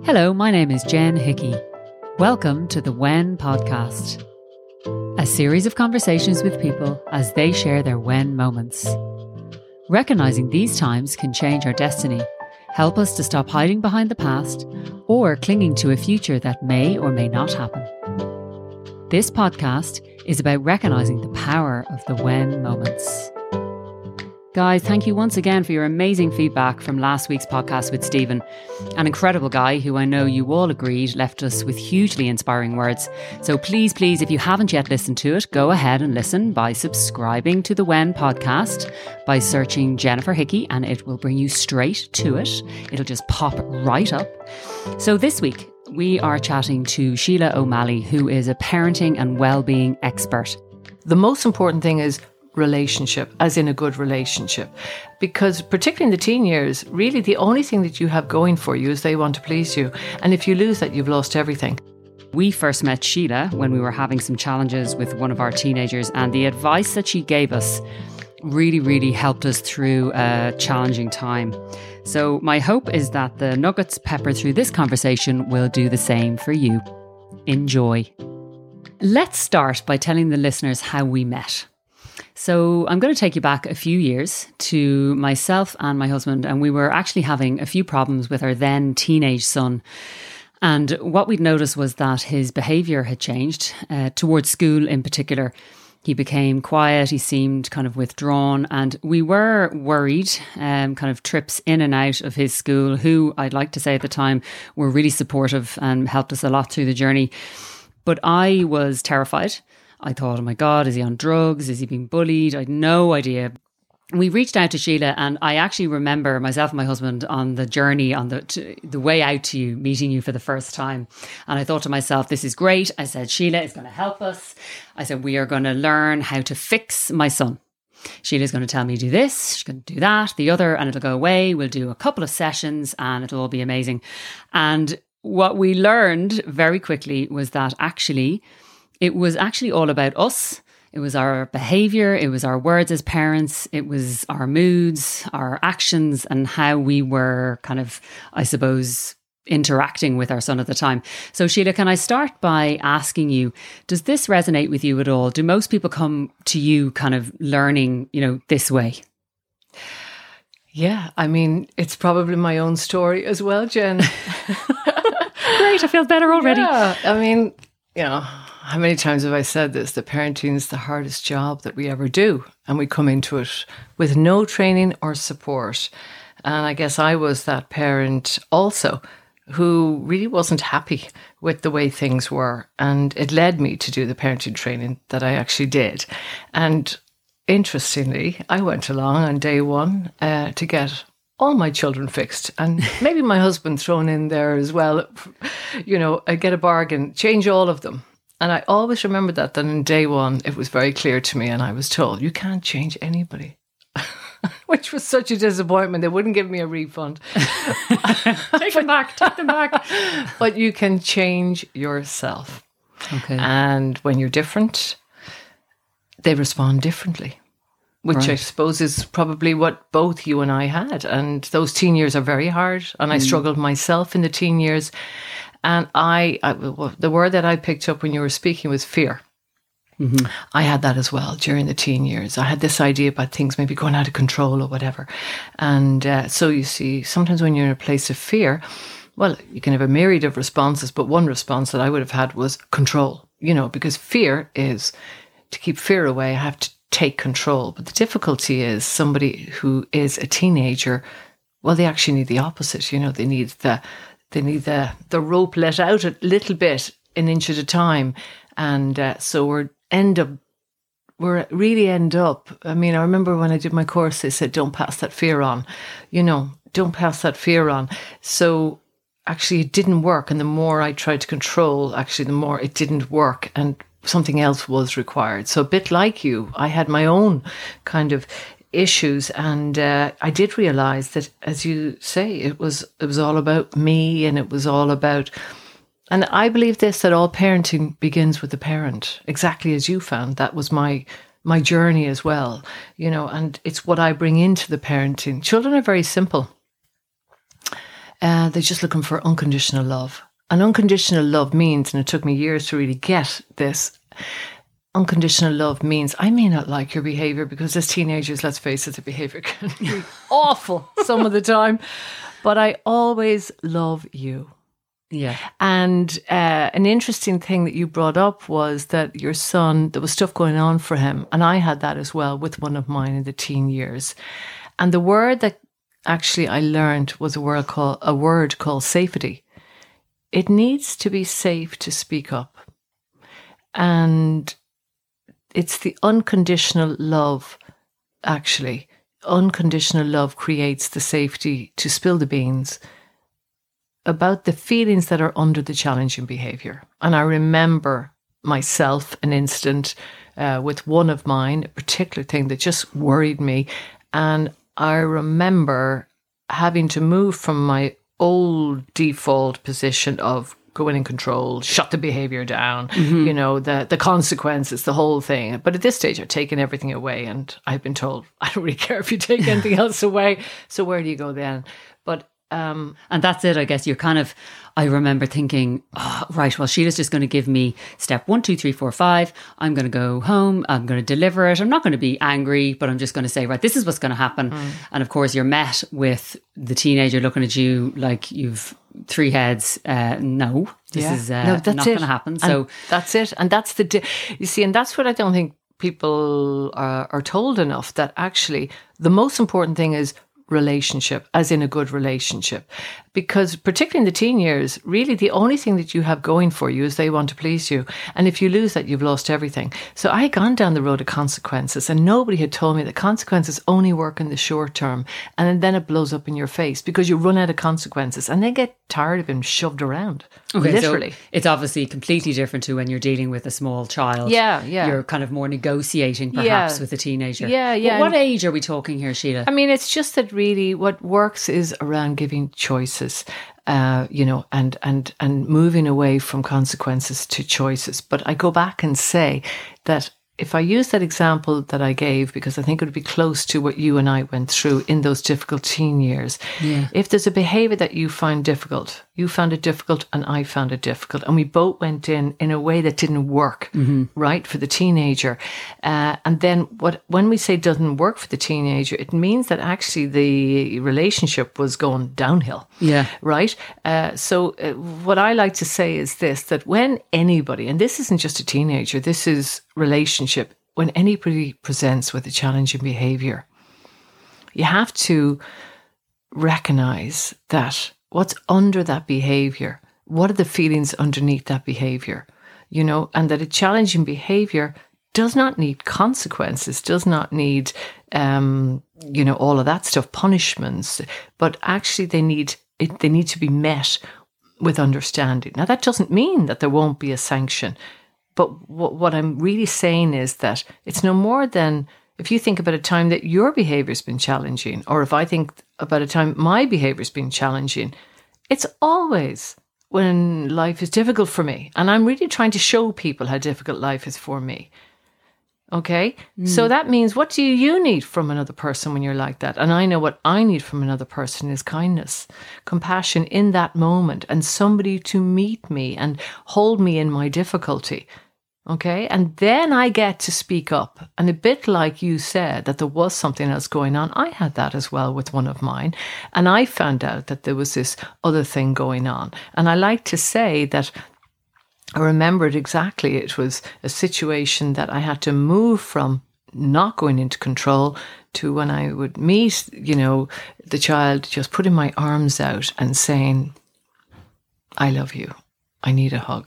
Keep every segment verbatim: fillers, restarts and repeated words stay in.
Hello, my name is Jen Hickey. Welcome to the When Podcast, a series of conversations with people as they share their when moments. Recognizing these times can change our destiny, help us to stop hiding behind the past, or clinging to a future that may or may not happen. This podcast is about recognizing the power of the when moments. Guys, thank you once again for your amazing feedback from last week's podcast with Stephen, an incredible guy who I know you all agreed left us with hugely inspiring words. So please, please, if you haven't yet listened to it, go ahead and listen by subscribing to the When Podcast, by searching Jennifer Hickey, and it will bring you straight to it. It'll just pop right up. So this week, we are chatting to Sheila O'Malley, who is a parenting and well-being expert. The most important thing is relationship, as in a good relationship, because particularly in the teen years, really the only thing that you have going for you is they want to please you, and if you lose that, you've lost everything. We first met Sheila when we were having some challenges with one of our teenagers, and the advice that she gave us really, really helped us through a challenging time. So my hope is that the nuggets peppered through this conversation will do the same for you. Enjoy. Let's start by telling the listeners how we met. So I'm going to take you back a few years to myself and my husband, and we were actually having a few problems with our then teenage son. And what we'd noticed was that his behaviour had changed uh, towards school in particular. He became quiet, he seemed kind of withdrawn, and we were worried, um, kind of trips in and out of his school, who I'd like to say at the time were really supportive and helped us a lot through the journey. But I was terrified. I thought, oh my God, is he on drugs? Is he being bullied? I had no idea. We reached out to Sheila, and I actually remember myself and my husband on the journey, on the to, the way out to you, meeting you for the first time. And I thought to myself, this is great. I said, Sheila is going to help us. I said, we are going to learn how to fix my son. Sheila's going to tell me do this, she's going to do that, the other, and it'll go away. We'll do a couple of sessions and it'll all be amazing. And what we learned very quickly was that actually it was actually all about us. It was our behaviour, it was our words as parents, it was our moods, our actions, and how we were kind of, I suppose, interacting with our son at the time. So Sheila, can I start by asking you, does this resonate with you at all? Do most people come to you kind of learning, you know, this way? Yeah, I mean, it's probably my own story as well, Jen. Great, I feel better already. Yeah, I mean, you know, how many times have I said this? That parenting is the hardest job that we ever do. And we come into it with no training or support. And I guess I was that parent also who really wasn't happy with the way things were. And it led me to do the parenting training that I actually did. And interestingly, I went along on day one uh, to get all my children fixed, and maybe my husband thrown in there as well. You know, I get a bargain, change all of them. And I always remember that, that on day one, it was very clear to me, and I was told, you can't change anybody, which was such a disappointment. They wouldn't give me a refund. Take them back, take them back. But you can change yourself. Okay. And when you're different, they respond differently, which right. I suppose is probably what both you and I had. And those teen years are very hard. And I mm. struggled myself in the teen years. And I, I, the word that I picked up when you were speaking was fear. Mm-hmm. I had that as well during the teen years. I had this idea about things maybe going out of control or whatever. And uh, so you see, sometimes when you're in a place of fear, well, you can have a myriad of responses, but one response that I would have had was control, you know, because fear is, to keep fear away, I have to take control. But the difficulty is somebody who is a teenager, well, they actually need the opposite. You know, they need the They need the, the rope let out a little bit, an inch at a time. And uh, so we're end up, we're really end up, I mean, I remember when I did my course, they said, don't pass that fear on, you know, don't pass that fear on. So actually it didn't work. And the more I tried to control, actually, the more it didn't work. And something else was required. So a bit like you, I had my own kind of issues, and uh, I did realize that, as you say, it was it was all about me, and it was all about, and I believe this, that all parenting begins with the parent, exactly as you found. That was my my journey as well, you know, and it's what I bring into the parenting. Children are very simple. Uh, they're just looking for unconditional love. And unconditional love means, and it took me years to really get this, unconditional love means I may not like your behaviour, because as teenagers, let's face it, the behaviour can be awful some of the time, but I always love you. Yeah. And uh, an interesting thing that you brought up was that your son, there was stuff going on for him. And I had that as well with one of mine in the teen years. And the word that actually I learned was a word called, a word called safety. It needs to be safe to speak up. And it's the unconditional love, actually. Unconditional love creates the safety to spill the beans about the feelings that are under the challenging behaviour. And I remember myself an incident uh, with one of mine, a particular thing that just worried me. And I remember having to move from my old default position of go in and control, shut the behaviour down, mm-hmm. you know, the the consequences, the whole thing. But at this stage, I've taken everything away, and I've been told, I don't really care if you take anything else away. So where do you go then? But Um, and that's it, I guess. You're kind of, I remember thinking, oh, right, well, Sheila's just going to give me step one, two, three, four, five. I'm going to go home. I'm going to deliver it. I'm not going to be angry, but I'm just going to say, right, this is what's going to happen. Mm. And of course, you're met with the teenager looking at you like you've three heads. Uh, no, this yeah. is uh, no, that's not going to happen. And so that's it. And that's the, di- you see, and that's what I don't think people are, are told enough, that actually the most important thing is relationship, as in a good relationship. Because particularly in the teen years, really the only thing that you have going for you is they want to please you. And if you lose that, you've lost everything. So I had gone down the road of consequences, and nobody had told me that consequences only work in the short term. And then it blows up in your face because you run out of consequences and they get tired of being shoved around. Okay, literally. So it's obviously completely different to when you're dealing with a small child. Yeah, yeah. You're kind of more negotiating perhaps yeah. with a teenager. Yeah, yeah. What, what age are we talking here, Sheila? I mean, it's just that really what works is around giving choices. Uh, you know, and, and, and moving away from consequences to choices. But I go back and say that if I use that example that I gave, because I think it would be close to what you and I went through in those difficult teen years. Yeah. If there's a behaviour that you find difficult, you found it difficult and I found it difficult, and we both went in in a way that didn't work, mm-hmm. right, for the teenager. Uh, and then what when we say doesn't work for the teenager, it means that actually the relationship was going downhill. Yeah. Right? Uh, so uh, what I like to say is this, that when anybody, and this isn't just a teenager, this is relationship, when anybody presents with a challenging behaviour, you have to recognise that what's under that behaviour, what are the feelings underneath that behaviour, you know, and that a challenging behaviour does not need consequences, does not need, um, you know, all of that stuff, punishments, but actually they need it, they need to be met with understanding. Now, that doesn't mean that there won't be a sanction. But what, what I'm really saying is that it's no more than, if you think about a time that your behaviour's been challenging, or if I think about a time my behaviour's been challenging, it's always when life is difficult for me. And I'm really trying to show people how difficult life is for me. Okay? Mm. So that means, what do you need from another person when you're like that? And I know what I need from another person is kindness, compassion in that moment, and somebody to meet me and hold me in my difficulty. Okay. And then I get to speak up. And a bit like you said, that there was something else going on, I had that as well with one of mine. And I found out that there was this other thing going on. And I like to say that I remembered exactly, it was a situation that I had to move from not going into control to when I would meet, you know, the child, just putting my arms out and saying, I love you. I need a hug.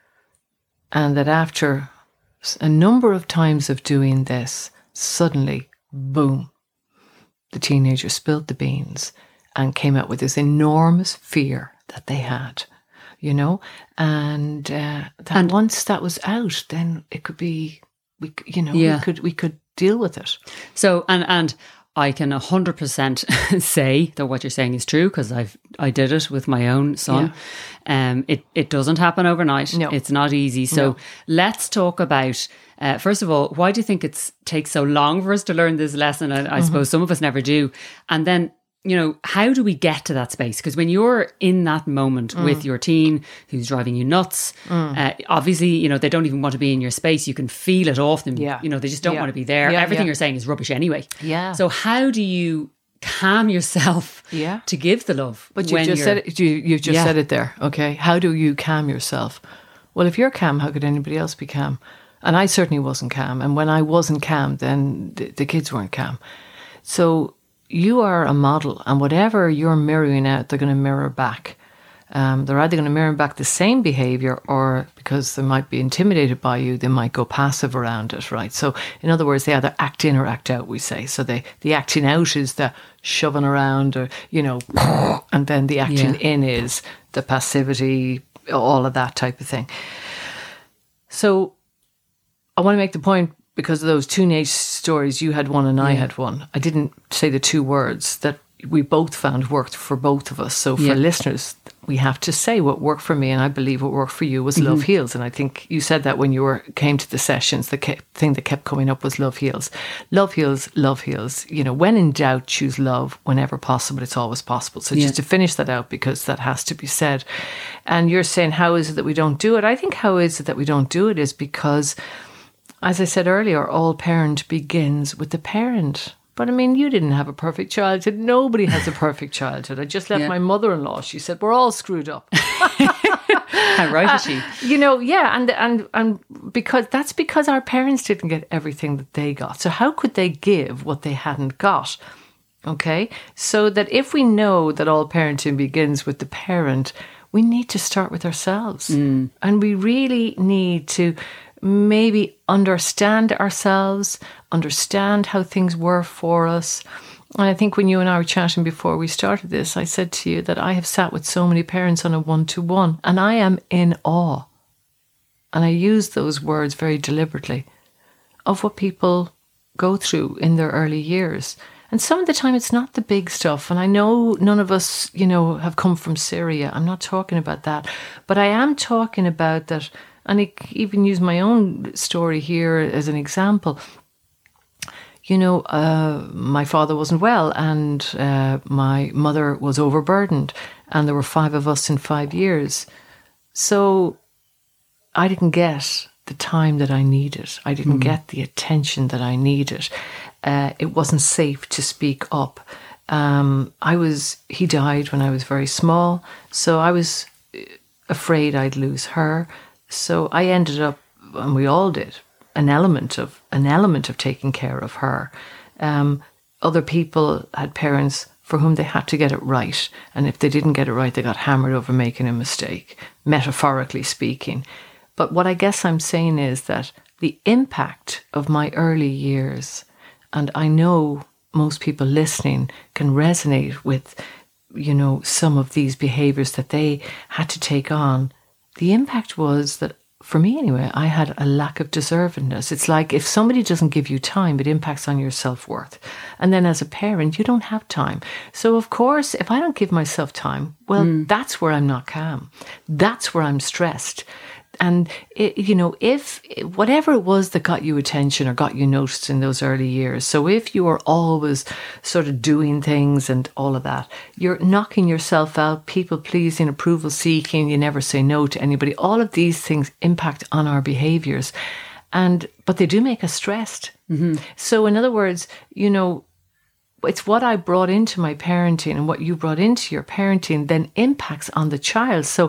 And that after a number of times of doing this, suddenly, boom, the teenager spilled the beans and came out with this enormous fear that they had, you know, and uh, that and once that was out, then it could be, we, you know, yeah. we could we could deal with it. So, and and I can one hundred percent say that what you're saying is true, because I've I did it with my own son. Yeah. Um, it, it doesn't happen overnight. No. It's not easy. So no. Let's talk about, uh, first of all, why do you think it takes so long for us to learn this lesson? I, I mm-hmm. suppose some of us never do. And then you know, how do we get to that space? Because when you're in that moment mm. with your teen who's driving you nuts, mm. uh, obviously, you know, they don't even want to be in your space. You can feel it off them. Yeah. You know, they just don't yeah. want to be there. Yeah, Everything yeah. you're saying is rubbish anyway. Yeah. So how do you calm yourself yeah. to give the love? But you just said it, you, you've just yeah. said it there. Okay. How do you calm yourself? Well, if you're calm, how could anybody else be calm? And I certainly wasn't calm. And when I wasn't calm, then the, the kids weren't calm. So you are a model, and whatever you're mirroring out, they're going to mirror back. Um, they're either going to mirror back the same behaviour, or because they might be intimidated by you, they might go passive around it, right? So in other words, they either act in or act out, we say. So they, the acting out is the shoving around, or, you know, and then the acting yeah. in is the passivity, all of that type of thing. So I want to make the point, because of those teenage stories, you had one and I yeah. had one. I didn't say the two words that we both found worked for both of us. So for yeah. listeners, we have to say what worked for me, and I believe what worked for you was mm-hmm. Love Heals. And I think you said that when you were came to the sessions, the ke- thing that kept coming up was Love Heals. Love heals, love heals. You know, when in doubt, choose love. Whenever possible, it's always possible. So yeah. just to finish that out, because that has to be said. And you're saying, how is it that we don't do it? I think how is it that we don't do it is because, as I said earlier, all parent begins with the parent. But I mean, you didn't have a perfect childhood. Nobody has a perfect childhood. I just left yeah. my mother-in-law. She said, we're all screwed up. How right is she? Uh, you know, yeah. And, and, and because that's because our parents didn't get everything that they got. So how could they give what they hadn't got? Okay. So that if we know that all parenting begins with the parent, we need to start with ourselves. Mm. And we really need to maybe understand ourselves, understand how things were for us. And I think when you and I were chatting before we started this, I said to you that I have sat with so many parents on a one-to-one, and I am in awe. And I use those words very deliberately, of what people go through in their early years. And some of the time it's not the big stuff. And I know none of us, you know, have come from Syria. I'm not talking about that. But I am talking about that. And I even use my own story here as an example. You know, uh, my father wasn't well, and uh, my mother was overburdened, and there were five of us in five years. So I didn't get the time that I needed. I didn't mm. get the attention that I needed. Uh, it wasn't safe to speak up. Um, I was, he died when I was very small, so I was afraid I'd lose her. So I ended up, and we all did, an element of an element of taking care of her. Um, other people had parents for whom they had to get it right, and if they didn't get it right, they got hammered over making a mistake, metaphorically speaking. But what I guess I'm saying is that the impact of my early years, and I know most people listening can resonate with, you know, some of these behaviours that they had to take on. The impact was that, for me anyway, I had a lack of deservedness. It's like if somebody doesn't give you time, it impacts on your self-worth. And then as a parent, you don't have time. So of course, if I don't give myself time, well, mm. that's where I'm not calm. That's where I'm stressed. And, it, you know, if whatever it was that got you attention or got you noticed in those early years, so if you were always sort of doing things and all of that, you're knocking yourself out, people pleasing, approval seeking, you never say no to anybody. All of these things impact on our behaviours. And, but they do make us stressed. Mm-hmm. So in other words, you know, it's what I brought into my parenting and what you brought into your parenting then impacts on the child. So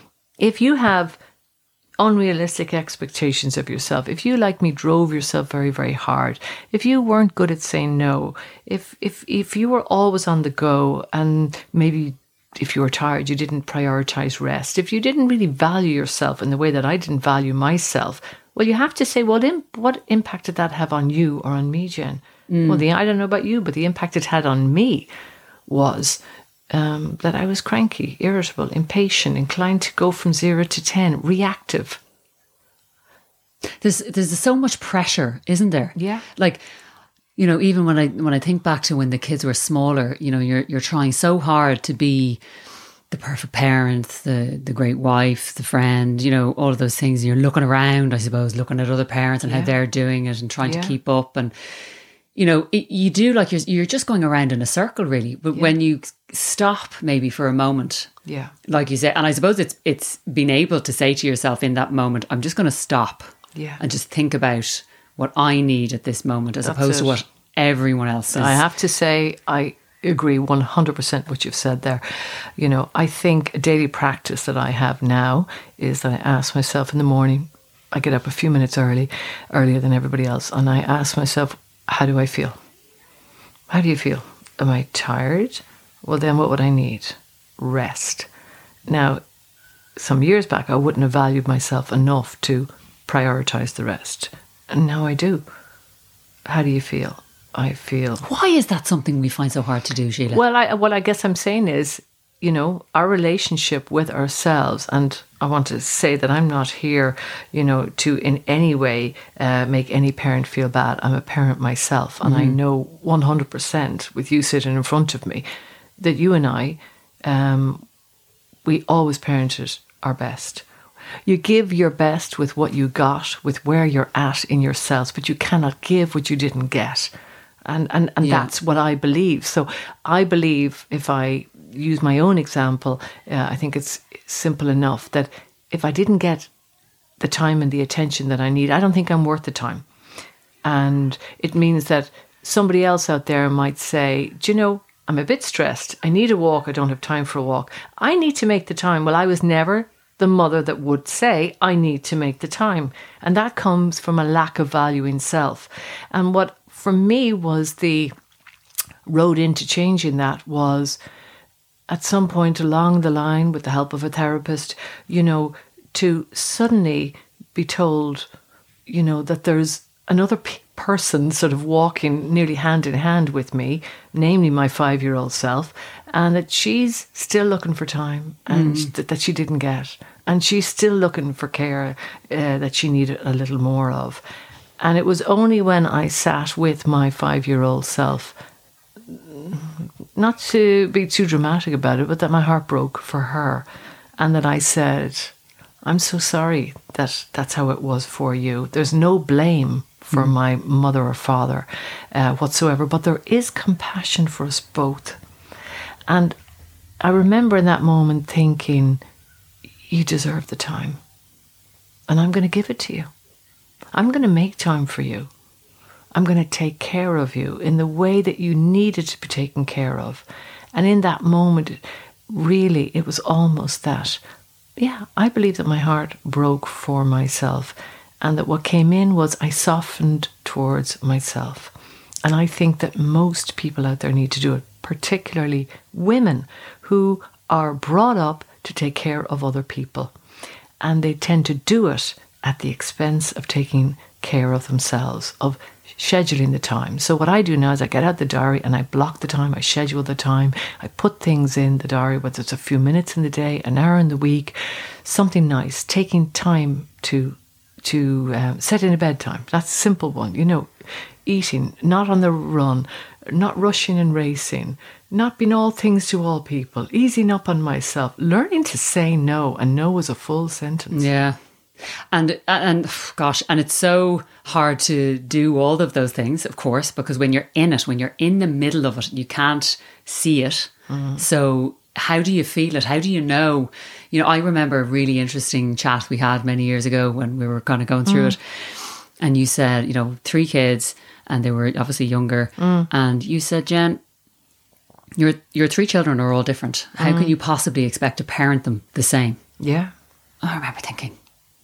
if you have unrealistic expectations of yourself, if you, like me, drove yourself very, very hard, if you weren't good at saying no, if if if you were always on the go, and maybe if you were tired, you didn't prioritize rest, if you didn't really value yourself in the way that I didn't value myself, well, you have to say, well, imp- what impact did that have on you or on me, Jen? Mm. Well, the, I don't know about you, but the impact it had on me was Um, that I was cranky, irritable, impatient, inclined to go from zero to ten, reactive. There's there's so much pressure, isn't there? Yeah. Like, you know, even when I when I think back to when the kids were smaller, you know, you're you're trying so hard to be the perfect parent, the the great wife, the friend, you know, all of those things. You're looking around, I suppose, looking at other parents and yeah. how they're doing it and trying yeah. to keep up. And you know, it, you do like you're, you're just going around in a circle really. But Yeah. when you stop maybe for a moment, Yeah. like you say, and I suppose it's it's being able to say to yourself in that moment, I'm just going to stop Yeah. and just think about what I need at this moment as That's opposed to it. what everyone else is. I have to say, I agree one hundred percent what you've said there. You know, I think a daily practice that I have now is that I ask myself in the morning, I get up a few minutes early, earlier than everybody else, and I ask myself, how do I feel? How do you feel? Am I tired? Well, then what would I need? Rest. Now, some years back, I wouldn't have valued myself enough to prioritize the rest. And now I do. How do you feel? I feel... Why is that something we find so hard to do, Sheila? Well, I, what I guess I'm saying is, you know, our relationship with ourselves, and I want to say that I'm not here, you know, to in any way uh, make any parent feel bad. I'm a parent myself, and mm. I know one hundred percent with you sitting in front of me that you and I, um, we always parented our best. You give your best with what you got, with where you're at in yourselves, but you cannot give what you didn't get. And and, and yeah. that's what I believe. So I believe, if I use my own example, uh, I think it's simple enough that if I didn't get the time and the attention that I need, I don't think I'm worth the time. And it means that somebody else out there might say, do you know, I'm a bit stressed. I need a walk. I don't have time for a walk. I need to make the time. Well, I was never the mother that would say, I need to make the time. And that comes from a lack of value in self. And what for me was the road into changing that was at some point along the line, with the help of a therapist, you know, to suddenly be told, you know, that there's another p- person sort of walking nearly hand in hand with me, namely my five-year-old self, and that she's still looking for time and mm. th- that she didn't get. And she's still looking for care uh, that she needed a little more of. And it was only when I sat with my five-year-old self, not to be too dramatic about it, but that my heart broke for her. And that I said, I'm so sorry that that's how it was for you. There's no blame for mm. my mother or father uh, whatsoever, but there is compassion for us both. And I remember in that moment thinking, you deserve the time. And I'm going to give it to you. I'm going to make time for you. I'm going to take care of you in the way that you needed to be taken care of. And in that moment, really, it was almost that, yeah, I believe that my heart broke for myself. And that what came in was I softened towards myself. And I think that most people out there need to do it, particularly women who are brought up to take care of other people. And they tend to do it at the expense of taking care of themselves, of scheduling the time. So what I do now is I get out the diary and I block the time, I schedule the time, I put things in the diary, whether it's a few minutes in the day, an hour in the week, something nice, taking time to to um, set in a bedtime. That's a simple one, you know, eating, not on the run, not rushing and racing, not being all things to all people, easing up on myself, learning to say no, and no is a full sentence. Yeah. And, and gosh, and it's so hard to do all of those things, of course, because when you're in it, when you're in the middle of it, you can't see it. Mm. So how do you feel it? How do you know? You know, I remember a really interesting chat we had many years ago when we were kind of going through mm. it. And you said, you know, three kids, and they were obviously younger. Mm. And you said, Jen, your your three children are all different. How mm. can you possibly expect to parent them the same? Yeah. I remember thinking,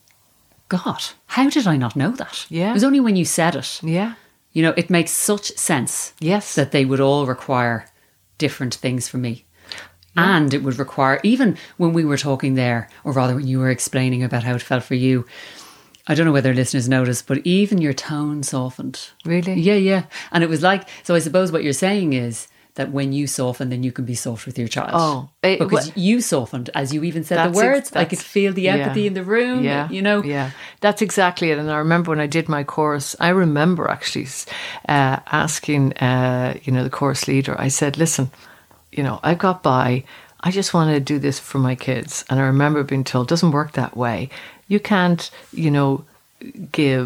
God, how did I not know that? Yeah. It was only when you said it. Yeah. You know, it makes such sense. Yes. That they would all require different things from me. Yeah. And it would require, even when we were talking there, or rather when you were explaining about how it felt for you, I don't know whether listeners noticed, but even your tone softened. Really? Yeah, yeah. And it was like, so I suppose what you're saying is that when you soften, then you can be soft with your child. Oh. It, because well, you softened, as you even said the words. Ex- I could feel the empathy yeah, in the room, yeah, you know. Yeah, that's exactly it. And I remember when I did my course, I remember actually uh, asking, uh, you know, the course leader, I said, listen, you know, I got by, I just want to do this for my kids. And I remember being told, it doesn't work that way. You can't, you know, give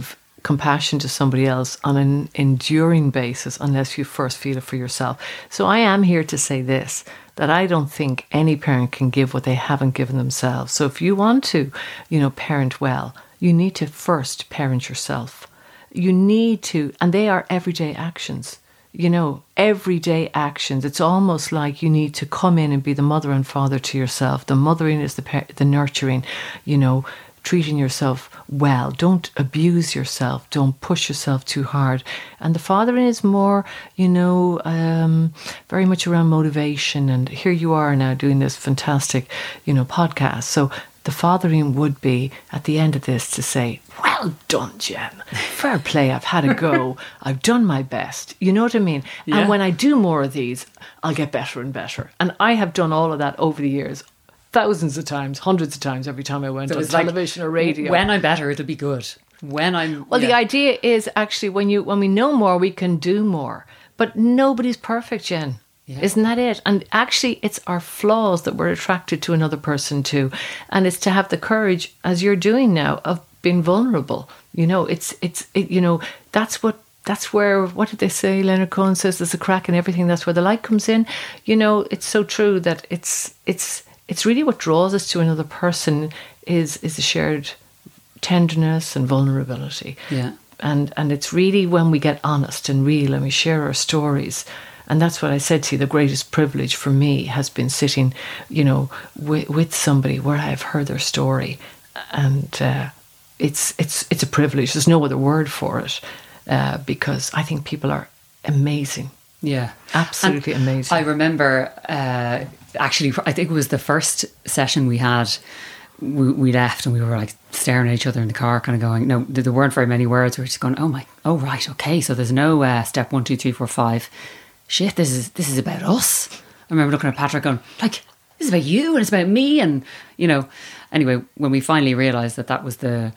compassion to somebody else on an enduring basis unless you first feel it for yourself. So I am here to say this, that I don't think any parent can give what they haven't given themselves. So if you want to, you know, parent well, you need to first parent yourself. You need to, and they are everyday actions. You know, everyday actions. It's almost like you need to come in and be the mother and father to yourself. The mothering is the par- the nurturing, you know, treating yourself well. Don't abuse yourself. Don't push yourself too hard. And the fathering is more, you know, um, very much around motivation. And here you are now doing this fantastic, you know, podcast. So the fathering would be at the end of this to say, well done, Jen. Fair play. I've had a go. I've done my best. You know what I mean? Yeah. And when I do more of these, I'll get better and better. And I have done all of that over the years, thousands of times, hundreds of times, every time I went so on television like, or radio. When I'm better, it'll be good. When I'm well, yeah. the idea is actually when you when we know more, we can do more. But nobody's perfect, Jen. Yeah. Isn't that it? And actually, it's our flaws that we're attracted to another person to. And it's to have the courage, as you're doing now, of being vulnerable. You know, it's, it's it, you know, that's what, that's where, what did they say? Leonard Cohen says there's a crack in everything. That's where the light comes in. You know, it's so true that it's, it's, it's really what draws us to another person is, is a shared tenderness and vulnerability. Yeah. And, and it's really when we get honest and real and we share our stories. And that's what I said to you, the greatest privilege for me has been sitting, you know, with, with somebody where I've heard their story. And uh, it's it's it's a privilege. There's no other word for it uh, because I think people are amazing. Yeah. Absolutely and amazing. I remember, uh, actually, I think it was the first session we had, we, we left and we were like staring at each other in the car, kind of going, no, there weren't very many words. We were just going, oh my, oh right, okay. So there's no uh, step one, two, three, four, five. Shit, this is this is about us. I remember looking at Patrick going, like, this is about you and it's about me. And, you know, anyway, when we finally realised that that was the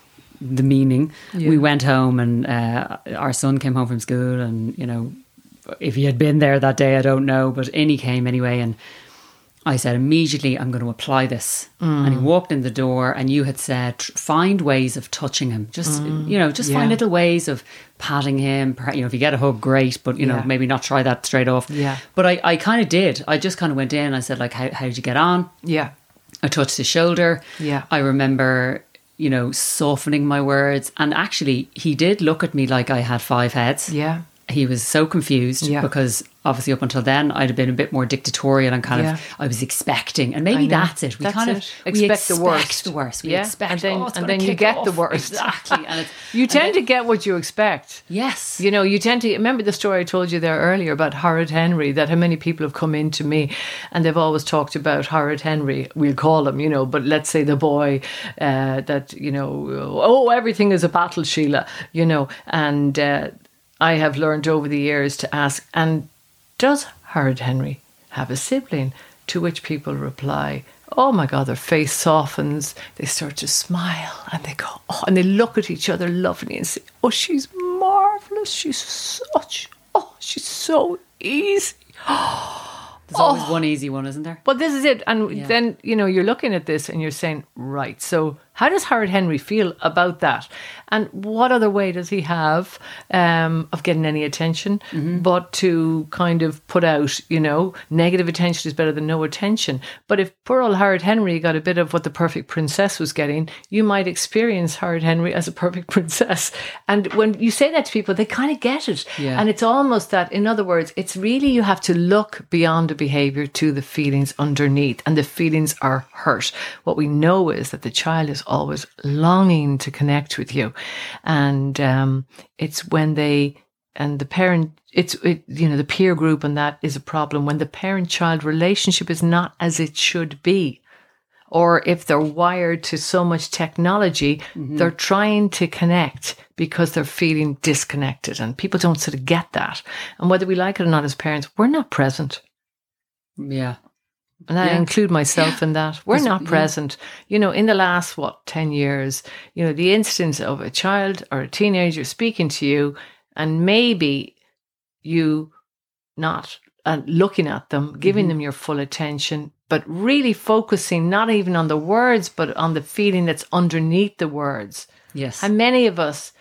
the meaning, yeah. we went home and uh, our son came home from school and, you know, if he had been there that day, I don't know, but in he came anyway. And I said, immediately, I'm going to apply this. Mm. And he walked in the door and you had said, find ways of touching him. Just, mm. you know, just yeah. find little ways of patting him. You know, if you get a hug, great, but, you yeah. know, maybe not try that straight off. Yeah. But I, I kind of did. I just kind of went in. I said, like, how, how did you get on? Yeah. I touched his shoulder. Yeah. I remember, you know, softening my words. And actually, he did look at me like I had five heads. Yeah. He was so confused yeah. because obviously up until then I'd have been a bit more dictatorial and kind yeah. of I was expecting, and maybe that's it. We that's kind it. of expect, we expect the worst. The worst. We yeah. expect, and then, oh, and then you get off. the worst. Exactly. And it's, you tend and then, to get what you expect. Yes. You know, you tend to remember the story I told you there earlier about Horrid Henry. That how many people have come into me and they've always talked about Horrid Henry. We'll call him, you know, but let's say the boy uh, that you know. Oh, everything is a battle, Sheila. You know, and. Uh, I have learned over the years to ask, and does Horrid Henry have a sibling? To which people reply, oh my God, their face softens, they start to smile and they go, oh, and they look at each other lovingly and say, oh, she's marvellous, she's such, oh, she's so easy. There's always oh. one easy one, isn't there? But this is it. And yeah. then, you know, you're looking at this and you're saying, right, so how does Horrid Henry feel about that? And what other way does he have um, of getting any attention mm-hmm. but to kind of put out, you know, negative attention is better than no attention. But if poor old Horrid Henry got a bit of what the perfect princess was getting, you might experience Horrid Henry as a perfect princess. And when you say that to people, they kind of get it. Yeah. And it's almost that, in other words, it's really you have to look beyond the behaviour to the feelings underneath. And the feelings are hurt. What we know is that the child is always longing to connect with you. And um, it's when they, and the parent, it's, it, you know, the peer group, and that is a problem when the parent-child relationship is not as it should be. Or if they're wired to so much technology, mm-hmm. they're trying to connect because they're feeling disconnected. And people don't sort of get that. And whether we like it or not as parents, we're not present. Yeah. And I yeah. include myself in that. We're not present. Yeah. You know, in the last, what, ten years, you know, the instance of a child or a teenager speaking to you and maybe you not uh, looking at them, giving mm-hmm. them your full attention, but really focusing not even on the words, but on the feeling that's underneath the words. Yes. And many of us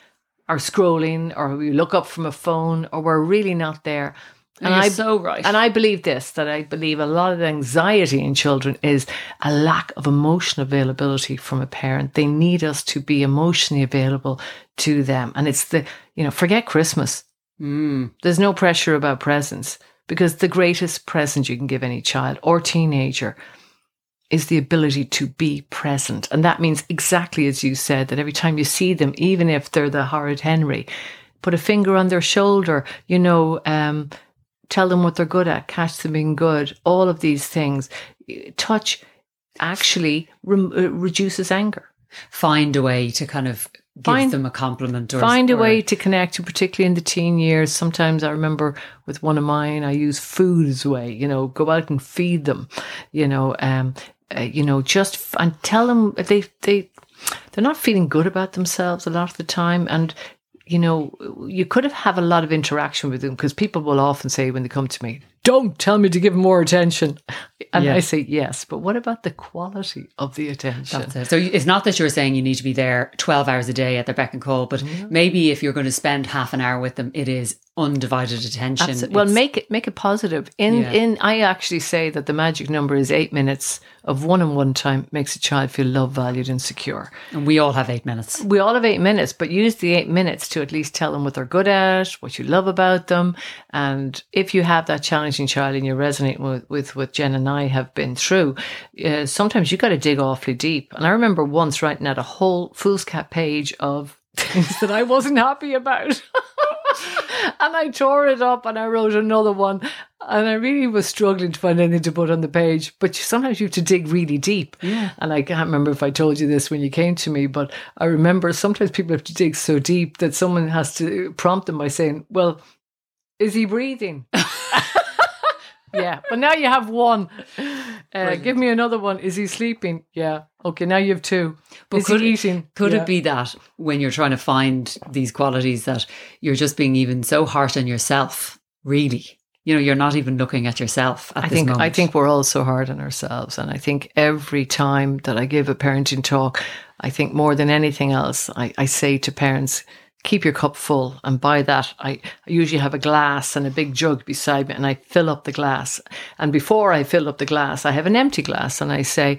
are scrolling, or we look up from a phone, or we're really not there. And You're I, so right. And I believe this, that I believe a lot of the anxiety in children is a lack of emotional availability from a parent. They need us to be emotionally available to them. And it's the, you know, forget Christmas. Mm. There's no pressure about presents, because the greatest present you can give any child or teenager is the ability to be present. And that means exactly as you said, that every time you see them, even if they're the horrid Henry, put a finger on their shoulder, you know, um, tell them what they're good at, catch them being good, all of these things. Touch actually re- reduces anger. Find a way to kind of give find, them a compliment. Or find a or, way to connect, particularly in the teen years. Sometimes I remember with one of mine, I use food as a way, you know, go out and feed them, you know, um, uh, you know, just f- and tell them they, they, they're not feeling good about themselves a lot of the time. And you know, you could have, have a lot of interaction with them, because people will often say when they come to me, don't tell me to give more attention. And yeah. I say, yes, but what about the quality of the attention? That's it. So it's not that you're saying you need to be there twelve hours a day at their beck and call, but yeah. maybe if you're going to spend half an hour with them, it is undivided attention. Well, make it make it positive. In yeah. in I actually say that the magic number is eight minutes of one-on-one time makes a child feel loved, valued and secure. And we all have eight minutes. We all have eight minutes, but use the eight minutes to at least tell them what they're good at, what you love about them. And if you have that challenging child and you're resonating with, with what Jen and I have been through, uh, sometimes you got to dig awfully deep. And I remember once writing out a whole foolscap page of things that I wasn't happy about. And I tore it up and I wrote another one, and I really was struggling to find anything to put on the page. But sometimes you have to dig really deep. Yeah. And I can't remember if I told you this when you came to me, but I remember sometimes people have to dig so deep that someone has to prompt them by saying, well, is he breathing? Yeah. But now you have one. Uh, give me another one. Is he sleeping? Yeah. Okay, now you have two. But Is could he it, eating? Could yeah. it be that when you're trying to find these qualities that you're just being even so hard on yourself, really? You know, you're not even looking at yourself at I this think, moment. I think we're all so hard on ourselves. And I think every time that I give a parenting talk, I think more than anything else, I, I say to parents, keep your cup full. And by that, I, I usually have a glass and a big jug beside me, and I fill up the glass. And before I fill up the glass, I have an empty glass, and I say,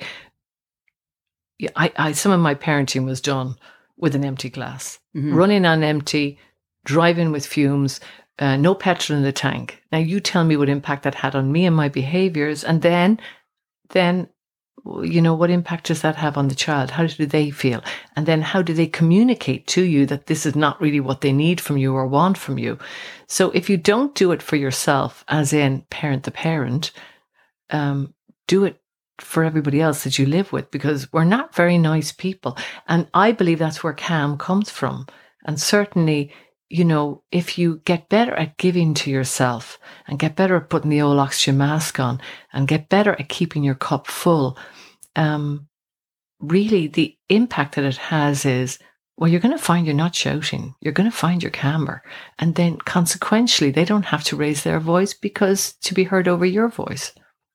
yeah, I, I some of my parenting was done with an empty glass, mm-hmm. running on empty, driving with fumes, uh, no petrol in the tank. Now you tell me what impact that had on me and my behaviors, and then, then. You know, what impact does that have on the child? How do they feel? And then how do they communicate to you that this is not really what they need from you or want from you? So if you don't do it for yourself, as in parent the parent, um, do it for everybody else that you live with, because we're not very nice people. And I believe that's where calm comes from. And certainly, you know, if you get better at giving to yourself and get better at putting the old oxygen mask on and get better at keeping your cup full, um, really the impact that it has is, well, you're going to find you're not shouting. You're going to find you're calmer. And then consequentially, they don't have to raise their voice because to be heard over your voice.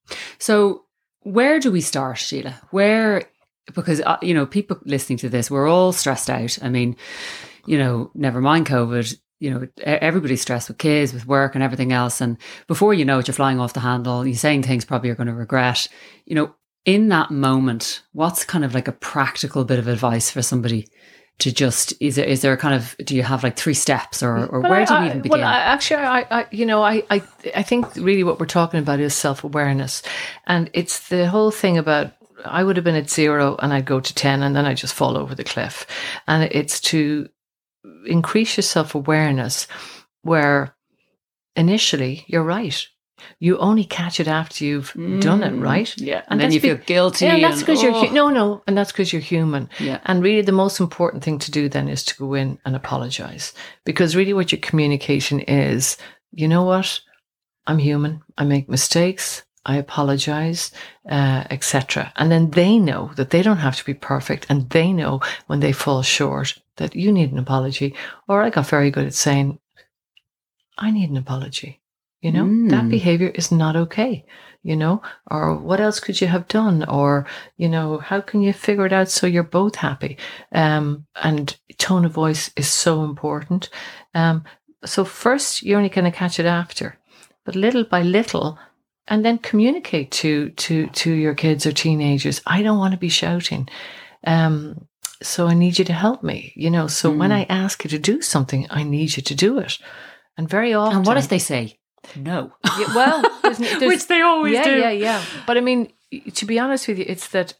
So where do we start, Sheila? Where, because, uh, you know, people listening to this, we're all stressed out. I mean, you know, never mind COVID, you know, everybody's stressed with kids, with work and everything else. And before you know it, you're flying off the handle. You're saying things probably you're going to regret. You know, in that moment, what's kind of like a practical bit of advice for somebody to just, is there, is there kind of, do you have like three steps or, or where do you even begin? Well, I, actually, I, I, you know, I, I, I think really what we're talking about is self-awareness. And it's the whole thing about, I would have been at zero and I'd go to ten and then I'd just fall over the cliff. And it's to increase your self-awareness where initially you're right. You only catch it after you've mm, done it, right? Yeah. And, and then you be, feel guilty. Yeah, and that's because oh. you're, no, no. And that's because you're human. Yeah. And really the most important thing to do then is to go in and apologize, because really what your communication is, you know what? I'm human. I make mistakes. I apologize, uh, et cetera. And then they know that they don't have to be perfect, and they know when they fall short that you need an apology. Or I got very good at saying, I need an apology. You know, Mm. that behavior is not okay, you know, or what else could you have done? Or, you know, how can you figure it out so you're both happy? Um, and tone of voice is so important. Um, so first you only kind of catch it after, but little by little, and then communicate to, to, to your kids or teenagers. I don't want to be shouting. Um, so I need you to help me, you know, so Mm. when I ask you to do something, I need you to do it. And very often. And what if they say no? Yeah, well, there's, there's, which they always yeah, do. Yeah, yeah, But I mean, to be honest with you, it's that.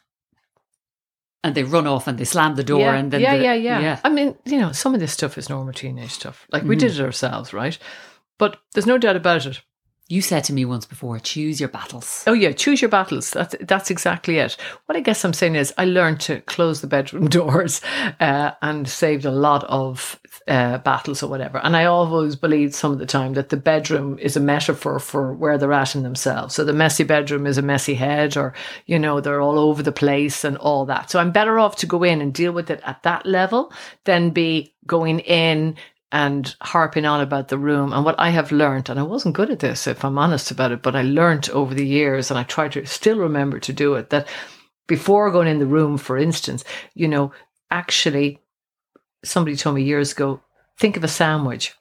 And they run off and they slam the door. Yeah, and then yeah, the, yeah, yeah, yeah. I mean, you know, some of this stuff is normal teenage stuff. Like, we Mhm. did it ourselves, right? But there's no doubt about it. You said to me once before, choose your battles. Oh, yeah, choose your battles. That's, that's exactly it. What I guess I'm saying is I learned to close the bedroom doors uh, and saved a lot of uh, battles or whatever. And I always believed some of the time that the bedroom is a metaphor for where they're at in themselves. So the messy bedroom is a messy head, or, you know, they're all over the place and all that. So I'm better off to go in and deal with it at that level than be going in and harping on about the room. And what I have learned, and I wasn't good at this, if I'm honest about it, but I learned over the years, and I try to still remember to do it, that before going in the room, for instance, you know, actually, somebody told me years ago, think of a sandwich.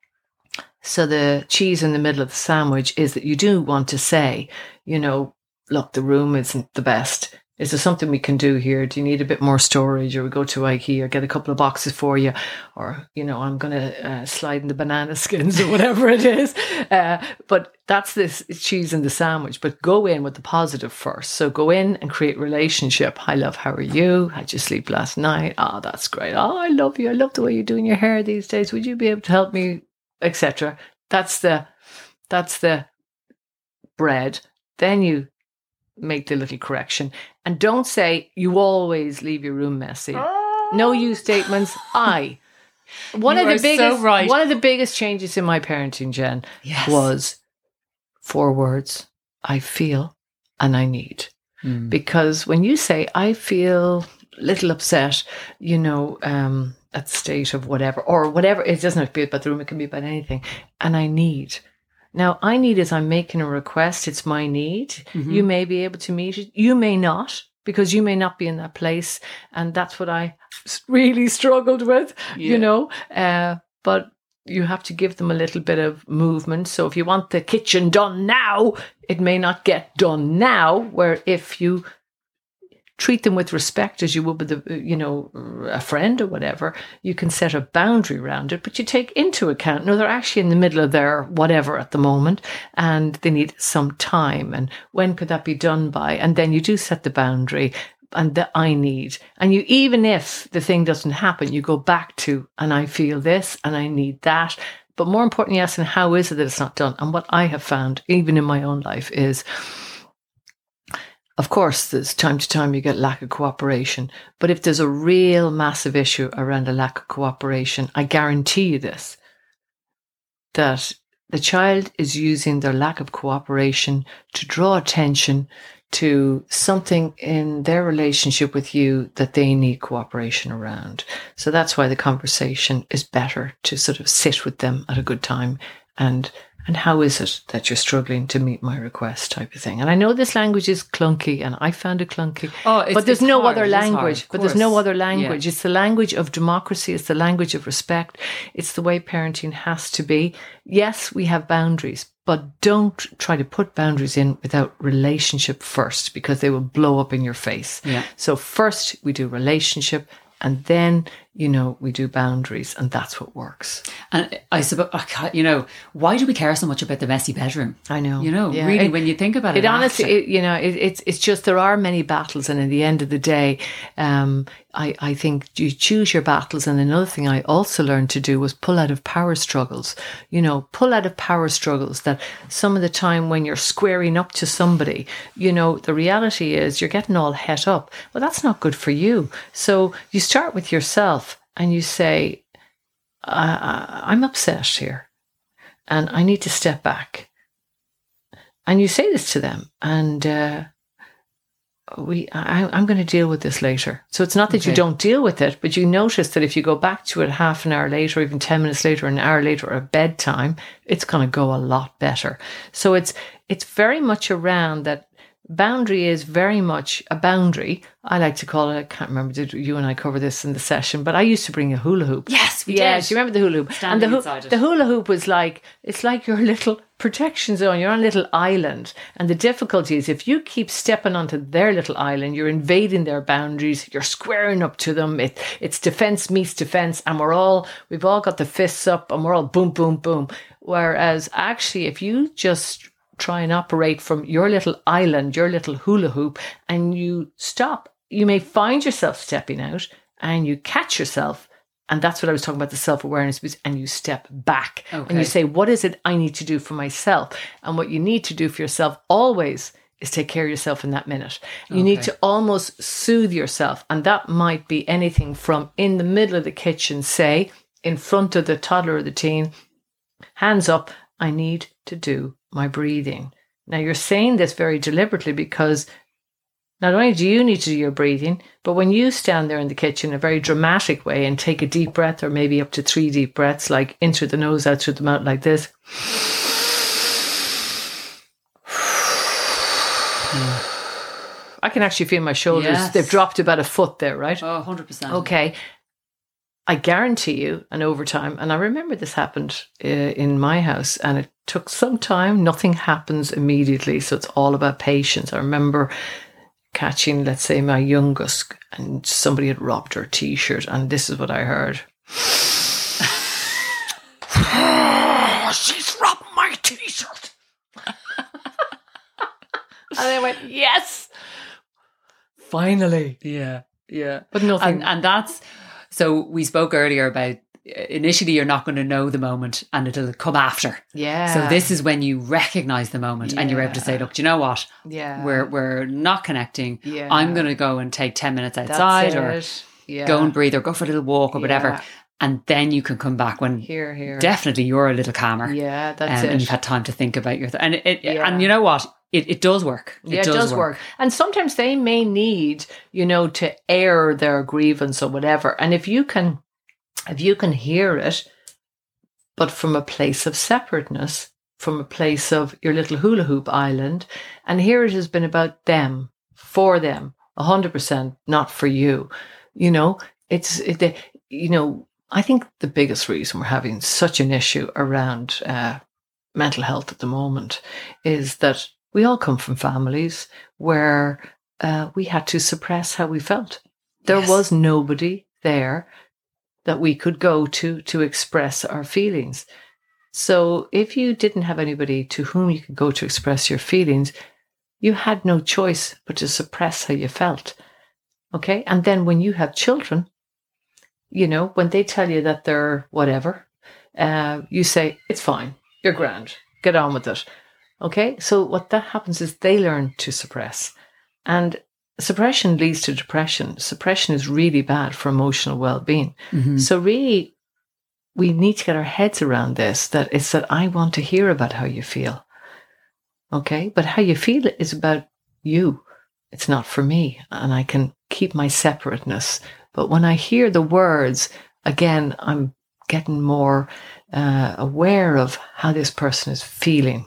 So the cheese in the middle of the sandwich is that you do want to say, you know, look, the room isn't the best. Is there something we can do here? Do you need a bit more storage? Or we go to IKEA, get a couple of boxes for you? Or, you know, I'm going to uh, slide in the banana skins or whatever it is. Uh, but that's this cheese in the sandwich. But go in with the positive first. So go in and create relationship. Hi, love, how are you? How'd you sleep last night? Oh, that's great. Oh, I love you. I love the way you're doing your hair these days. Would you be able to help me? Etc. That's the, that's the bread. Then you make the little correction. And don't say, you always leave your room messy. Oh. No you statements. I. One you of the are biggest so right. One of the biggest changes in my parenting, Jen, yes. was four words. I feel and I need. Mm. Because when you say, I feel a little upset, you know, um, at the state of whatever, or whatever, it doesn't have to be about the room, it can be about anything. And I need. Now, I need is I'm making a request. It's my need. Mm-hmm. You may be able to meet it. You may not, because you may not be in that place. And that's what I really struggled with, yeah. you know. Uh, but you have to give them a little bit of movement. So if you want the kitchen done now, it may not get done now. Where if you treat them with respect as you would with, the, you know, a friend or whatever, you can set a boundary around it, but you take into account, no, they're actually in the middle of their whatever at the moment, and they need some time, and when could that be done by? And then you do set the boundary, and the I need. And you, even if the thing doesn't happen, you go back to, and I feel this, and I need that. But more importantly, asking, how is it that it's not done? And what I have found, even in my own life, is, of course, there's time to time you get lack of cooperation. But if there's a real massive issue around a lack of cooperation, I guarantee you this, that the child is using their lack of cooperation to draw attention to something in their relationship with you that they need cooperation around. So that's why the conversation is better to sort of sit with them at a good time and And how is it that you're struggling to meet my request, type of thing? And I know this language is clunky, and I found it clunky. Oh, it's, but there's it's no hard. other language. Hard, but there's no other language. Yeah. It's the language of democracy. It's the language of respect. It's the way parenting has to be. Yes, we have boundaries, but don't try to put boundaries in without relationship first, because they will blow up in your face. Yeah. So first we do relationship, and then, you know, we do boundaries, and that's what works. And I suppose, you know, why do we care so much about the messy bedroom? I know. You know, yeah. really, it, when you think about it. It honestly, it, you know, it, it's it's just there are many battles, and in the end of the day, um, I, I think you choose your battles. And another thing I also learned to do was pull out of power struggles. You know, pull out of power struggles that some of the time when you're squaring up to somebody, you know, the reality is you're getting all het up. Well, that's not good for you. So you start with yourself. And you say, I, I'm upset here and I need to step back. And you say this to them. And uh, we, I, I'm going to deal with this later. So it's not that Okay. you don't deal with it, but you notice that if you go back to it half an hour later, or even ten minutes later, an hour later, or at bedtime, it's going to go a lot better. So it's, it's very much around that. Boundary is very much a boundary. I like to call it, I can't remember, did you and I cover this in the session, but I used to bring a hula hoop. Yes, we yeah, did. do you remember the hula hoop? Standing and the, inside it. the hula hoop was like, it's like your little protection zone. You're on a little island. And the difficulty is if you keep stepping onto their little island, you're invading their boundaries, you're squaring up to them. It, it's defense meets defense. And we're all, we've all got the fists up and we're all boom, boom, boom. Whereas actually, if you just try and operate from your little island, your little hula hoop, and you stop, you may find yourself stepping out and you catch yourself. And that's what I was talking about, the self-awareness piece, and you step back Okay. and you say, what is it I need to do for myself? And what you need to do for yourself always is take care of yourself in that minute. You need Okay. to almost soothe yourself. And that might be anything from in the middle of the kitchen, say, in front of the toddler or the teen, hands up, I need to do my breathing. Now you're saying this very deliberately because not only do you need to do your breathing, but when you stand there in the kitchen in a very dramatic way and take a deep breath, or maybe up to three deep breaths, like in through the nose, out through the mouth like this. I can actually feel my shoulders. Yes. They've dropped about a foot there, right? Oh, one hundred percent. Okay. I guarantee you, and over time, and I remember this happened uh, in my house, and it took some time. Nothing happens immediately, so it's all about patience. I remember catching, let's say, my youngest, and somebody had robbed her T-shirt, and this is what I heard. Oh, she's robbed my T-shirt. And I went, yes, finally. Yeah, yeah. But nothing. And, and that's, so we spoke earlier about initially you're not going to know the moment and it'll come after. Yeah. So this is when you recognize the moment and you're able to say, look, do you know what? Yeah. We're we're not connecting. Yeah. I'm going to go and take ten minutes That's outside or it. Yeah. go and breathe or go for a little walk or whatever. Yeah. And then you can come back when Here, here. definitely you're a little calmer. Yeah, that's um, it. And you've had time to think about your, th- and it, Yeah. and you know what? It, it does work. Yeah, it does work. And sometimes they may need, you know, to air their grievance or whatever. And if you can, if you can hear it, but from a place of separateness, from a place of your little hula hoop island, and here it has been about them, for them, a hundred percent, not for you. You know, it's, it, you know, I think the biggest reason we're having such an issue around uh, mental health at the moment is that we all come from families where uh, we had to suppress how we felt. There Yes. was nobody there that we could go to to express our feelings. So if you didn't have anybody to whom you could go to express your feelings, you had no choice but to suppress how you felt. Okay? And then when you have children, you know, when they tell you that they're whatever, uh, you say, it's fine, you're grand, get on with it. Okay, so what that happens is they learn to suppress. And suppression leads to depression. Suppression is really bad for emotional well-being. Mm-hmm. So really, we need to get our heads around this, that it's that I want to hear about how you feel. Okay, but how you feel is about you. It's not for me. And I can keep my separateness. But when I hear the words, again, I'm getting more uh, aware of how this person is feeling.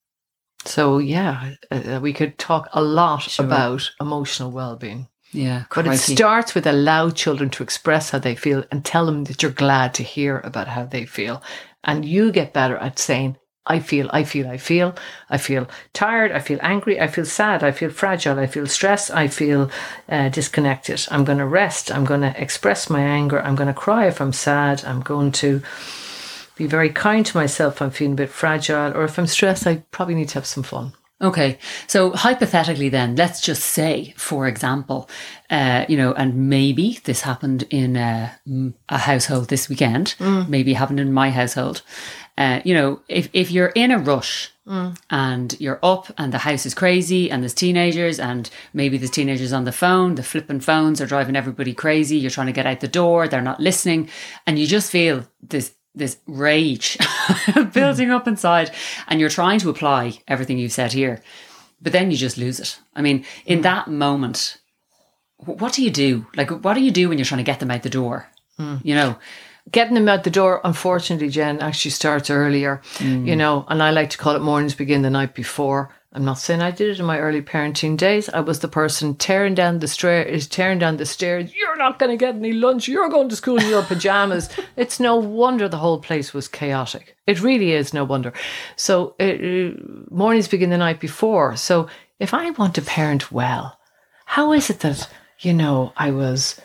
So, yeah, uh, we could talk a lot Sure. about emotional well-being. Yeah. But it crikey. starts with allow children to express how they feel and tell them that you're glad to hear about how they feel. And you get better at saying, I feel, I feel, I feel. I feel tired. I feel angry. I feel sad. I feel fragile. I feel stressed. I feel uh, disconnected. I'm going to rest. I'm going to express my anger. I'm going to cry if I'm sad. I'm going to be very kind to myself if I'm feeling a bit fragile. Or if I'm stressed, I probably need to have some fun. Okay. So hypothetically then, let's just say, for example, uh, you know, and maybe this happened in a, a household this weekend, Mm. maybe it happened in my household. Uh, you know, if, if you're in a rush Mm. and you're up and the house is crazy and there's teenagers and maybe there's teenagers on the phone, the flipping phones are driving everybody crazy. You're trying to get out the door. They're not listening. And you just feel this this rage building up inside and you're trying to apply everything you've said here. but then you just lose it. I mean, in mm. that moment, what do you do? Like, what do you do when you're trying to get them out the door? Mm. You know? Getting them out the door, unfortunately, Jen, actually starts earlier, mm. you know, and I like to call it mornings begin the night before. I'm not saying I did it in my early parenting days. I was the person tearing down the stairs, tearing down the stairs. You're not going to get any lunch. You're going to school in your pajamas. It's no wonder the whole place was chaotic. It really is no wonder. So uh, mornings begin the night before. So if I want to parent well, how is it that, you know, I was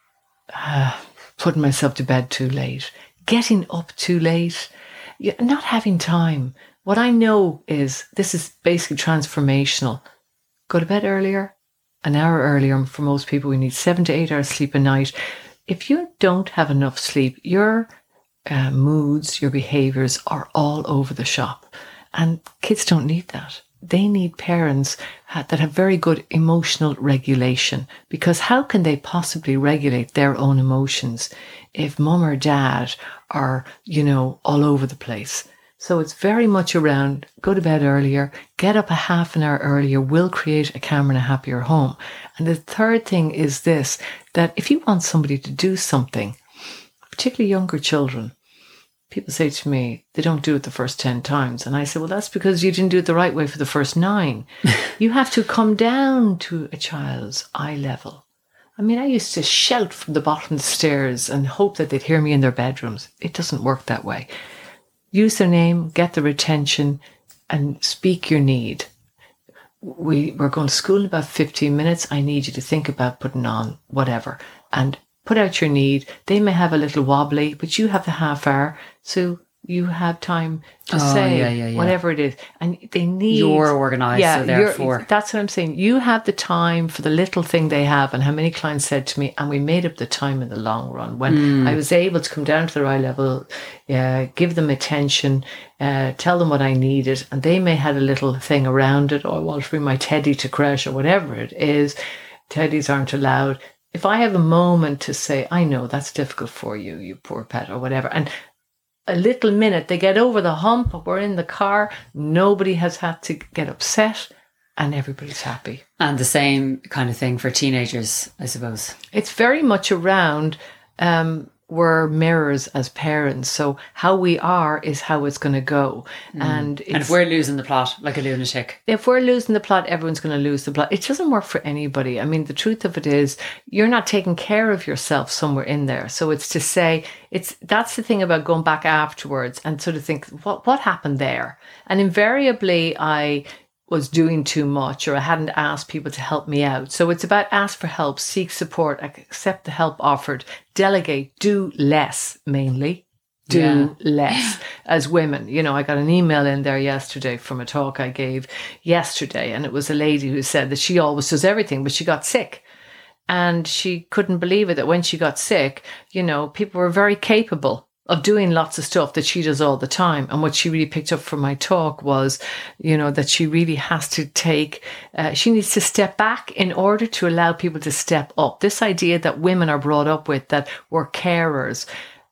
uh, putting myself to bed too late, getting up too late, not having time? What I know is this is basically transformational. Go to bed earlier, an hour earlier. For most people, we need seven to eight hours sleep a night. If you don't have enough sleep, your uh, moods, your behaviours are all over the shop. And kids don't need that. They need parents that have very good emotional regulation, because how can they possibly regulate their own emotions if mum or dad are, you know, all over the place? So it's very much around go to bed earlier, get up a half an hour earlier will create a calmer and a happier home. And the third thing is this, that if you want somebody to do something, particularly younger children, people say to me, they don't do it the first ten times. And I say, well, that's because you didn't do it the right way for the first nine. You have to come down to a child's eye level. I mean, I used to shout from the bottom of the stairs and hope that they'd hear me in their bedrooms. It doesn't work that way. Use their name, get their attention, and speak your need. We, we're going to school in about fifteen minutes. I need you to think about putting on whatever. And put out your need. They may have a little wobbly, but you have the half hour. So you have time to oh, say yeah, yeah, yeah. whatever it is. And they need... You're organised, yeah, so therefore... That's what I'm saying. You have the time for the little thing they have. And how many clients said to me, and we made up the time in the long run. When mm. I was able to come down to their eye level, uh, give them attention, uh, tell them what I needed. And they may have a little thing around it. Or I want to bring my teddy to crash or whatever it is. Teddies aren't allowed. If I have a moment to say, I know that's difficult for you, you poor pet, or whatever. And a little minute, they get over the hump, we're in the car, nobody has had to get upset, and everybody's happy. And the same kind of thing for teenagers, I suppose. It's very much around, um, we're mirrors as parents. So how we are is how it's going to go. Mm. And, it's, and if we're losing the plot like a lunatic. If we're losing the plot, everyone's going to lose the plot. It doesn't work for anybody. I mean, the truth of it is you're not taking care of yourself somewhere in there. So it's to say, it's that's the thing about going back afterwards and sort of think, what, what happened there? And invariably, I was doing too much, or I hadn't asked people to help me out. So it's about ask for help, seek support, accept the help offered, delegate, do less mainly. Do yeah. less as women. You know, I got an email in there yesterday from a talk I gave yesterday, and it was a lady who said that she always does everything, but she got sick. And she couldn't believe it, that when she got sick, you know, people were very capable of doing lots of stuff that she does all the time. And what she really picked up from my talk was, you know, that she really has to take, uh, she needs to step back in order to allow people to step up. This idea that women are brought up with, that we're carers,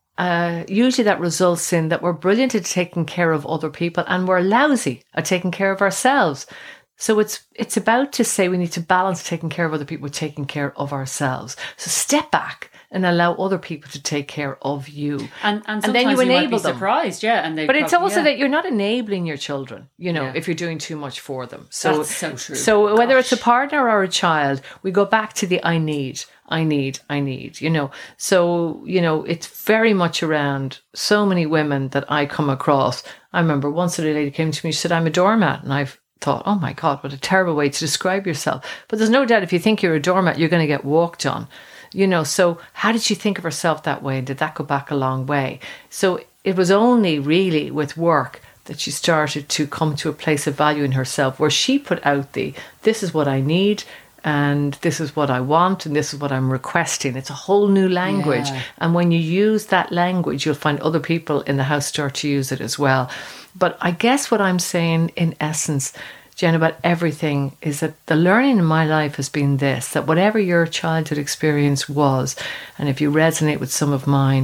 uh, usually that results in that we're brilliant at taking care of other people and we're lousy at taking care of ourselves. So it's it's about to say we need to balance taking care of other people with taking care of ourselves. So step back and allow other people to take care of you. And and, and then you enable you might be them. Surprised, yeah. And they but it's probably, also yeah. that you're not enabling your children, you know, yeah. if you're doing too much for them. So, That's so true. So Gosh. Whether it's a partner or a child, we go back to the I need, I need, I need, you know. So, you know, it's very much around so many women that I come across. I remember once a lady came to me, she said, I'm a doormat. And I've thought, oh my God, what a terrible way to describe yourself. But there's no doubt if you think you're a doormat, you're going to get walked on. You know, so how did she think of herself that way? Did that go back a long way? So it was only really with work that she started to come to a place of value in herself, where she put out the, this is what I need, and this is what I want, and this is what I'm requesting. It's a whole new language. Yeah. And when you use that language, you'll find other people in the house start to use it as well. But I guess what I'm saying in essence, Jen, about everything is that the learning in my life has been this, that whatever your childhood experience was, and if you resonate with some of mine,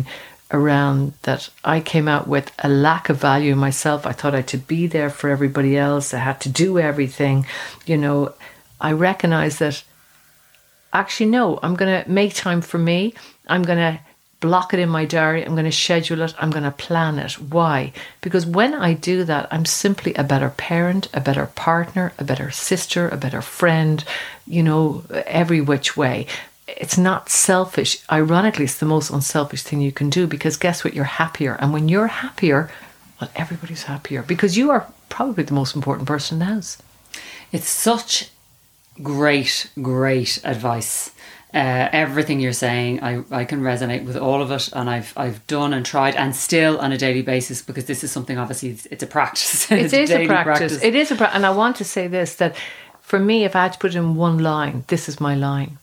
around that I came out with a lack of value in myself. I thought I had to be there for everybody else. I had to do everything. You know, I recognized that actually, no, I'm going to make time for me. I'm going to block it in my diary. I'm going to schedule it. I'm going to plan it. Why? Because when I do that, I'm simply a better parent, a better partner, a better sister, a better friend, you know, every which way. It's not selfish. Ironically, it's the most unselfish thing you can do, because guess what? You're happier. And when you're happier, well, everybody's happier, because you are probably the most important person in the house. It's such great, great advice. Uh, everything you're saying, I, I can resonate with all of it, and I've I've done and tried, and still on a daily basis, because this is something, obviously it's, it's a practice. It is a, a practice. practice. It is a practice. And I want to say this, that for me, if I had to put it in one line, this is my line.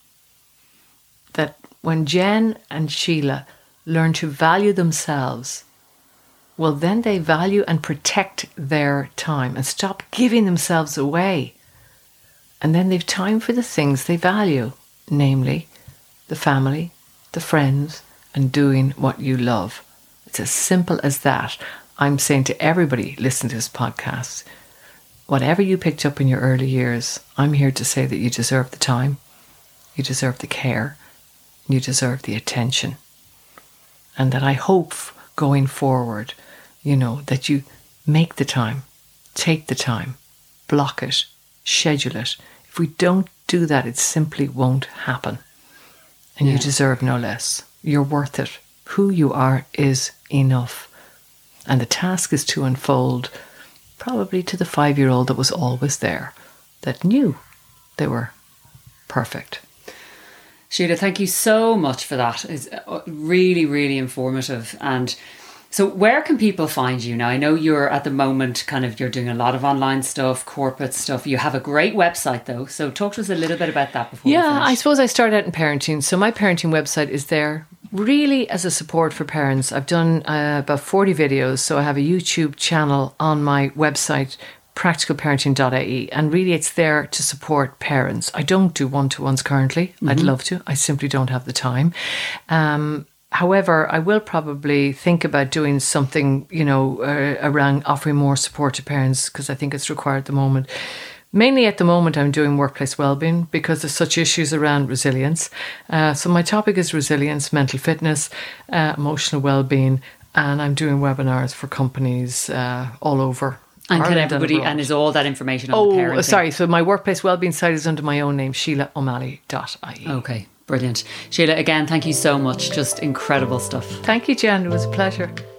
That when Jen and Sheila learn to value themselves, well, then they value and protect their time and stop giving themselves away. And then they've time for the things they value, namely the family, the friends, and doing what you love. It's as simple as that. I'm saying to everybody listening to this podcast, whatever you picked up in your early years, I'm here to say that you deserve the time, you deserve the care, you deserve the attention. And that I hope going forward, you know, that you make the time, take the time, block it, schedule it. If we don't do that, it simply won't happen. And yeah. You deserve no less. You're worth it. Who you are is enough. And the task is to unfold probably to the five-year-old that was always there, that knew they were perfect. Sheila, thank you so much for that. It's really, really informative. And so where can people find you now? I know you're at the moment kind of, you're doing a lot of online stuff, corporate stuff. You have a great website though. So talk to us a little bit about that before yeah, we finish. I suppose I started out in parenting. So my parenting website is there really as a support for parents. I've done uh, about forty videos. So I have a YouTube channel on my website, practical parenting dot I E, and really it's there to support parents. I don't do one-to-ones currently. Mm-hmm. I'd love to. I simply don't have the time. Um, however, I will probably think about doing something, you know, uh, around offering more support to parents, because I think it's required at the moment. Mainly at the moment, I'm doing workplace wellbeing because there's such issues around resilience. Uh, so my topic is resilience, mental fitness, uh, emotional wellbeing, and I'm doing webinars for companies uh, all over. And can everybody, and, and is all that information on oh, the parenting? Oh, sorry. So my workplace wellbeing site is under my own name, Sheila O'Malley dot I E. Okay, brilliant. Sheila, again, thank you so much. Just incredible stuff. Thank you, Jen. It was a pleasure.